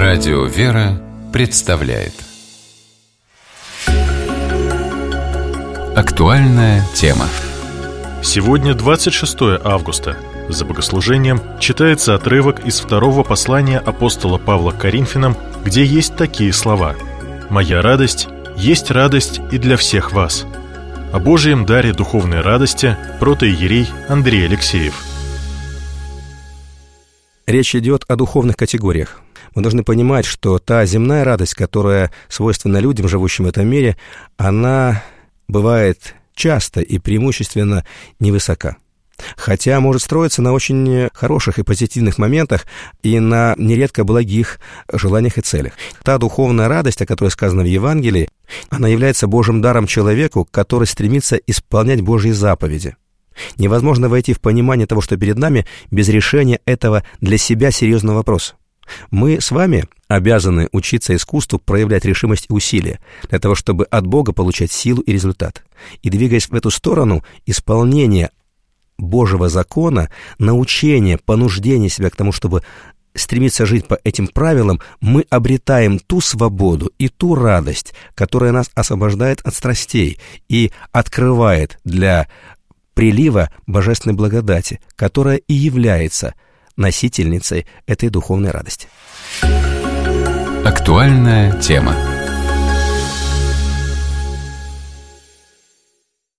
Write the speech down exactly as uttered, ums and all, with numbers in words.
Радио «Вера» представляет актуальная тема. Сегодня двадцать шестое августа. За богослужением читается отрывок из второго послания апостола Павла к Коринфянам, где есть такие слова: «Моя радость есть радость и для всех вас». О Божьем даре духовной радости протоиерей Андрей Алексеев. Речь идет о духовных категориях. Мы должны понимать, что та земная радость, которая свойственна людям, живущим в этом мире, она бывает часто и преимущественно невысока. Хотя может строиться на очень хороших и позитивных моментах и на нередко благих желаниях и целях. Та духовная радость, о которой сказано в Евангелии, она является Божьим даром человеку, который стремится исполнять Божьи заповеди. Невозможно войти в понимание того, что перед нами, без решения этого для себя серьезного вопроса. Мы с вами обязаны учиться искусству проявлять решимость и усилия для того, чтобы от Бога получать силу и результат. И двигаясь в эту сторону, исполнение Божьего закона, научение, понуждение себя к тому, чтобы стремиться жить по этим правилам, мы обретаем ту свободу и ту радость, которая нас освобождает от страстей и открывает для прилива божественной благодати, которая и является носительницей этой духовной радости. Актуальная тема.